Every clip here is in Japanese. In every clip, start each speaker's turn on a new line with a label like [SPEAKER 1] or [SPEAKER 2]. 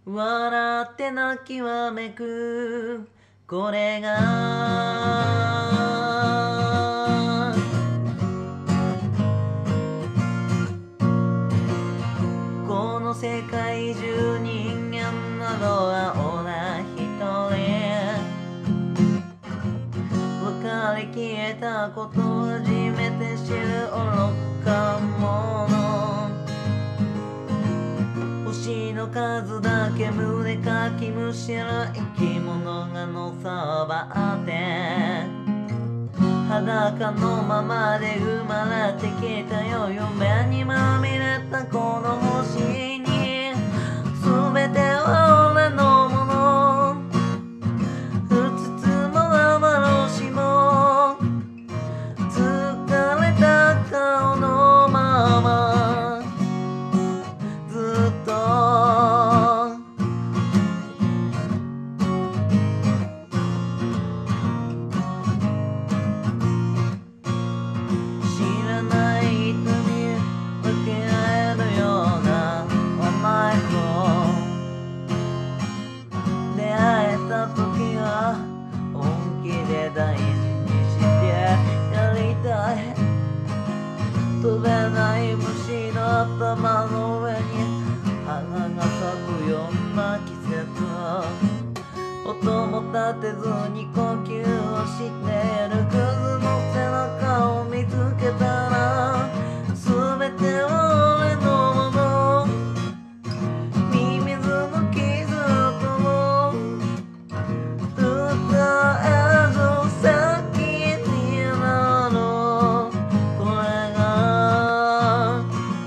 [SPEAKER 1] 笑って泣きわめくこれがこの世界中人間などはオラ一人分かりきれたことを初めて知る愚か者星の数だけ胸かきむしる生き物がのさばって裸のままで生まれてきたよ夢にまみれたこの星に全ては俺のものうつつも幻も疲れた顔のままずっと知らない人に分け合えるようなお前と出会えた時は本気で大事にしてやりたい飛べない虫の頭の上に花が咲くような季節音も立てずに呼吸をしているクズの背中を見つけたら全ては俺のものミミズの傷とも伝えず先になるこれが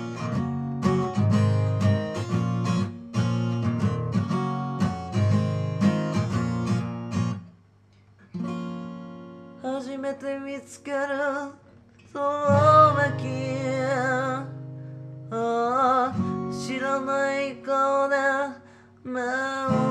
[SPEAKER 1] 初めて見つけるその泣き知らない顔で目を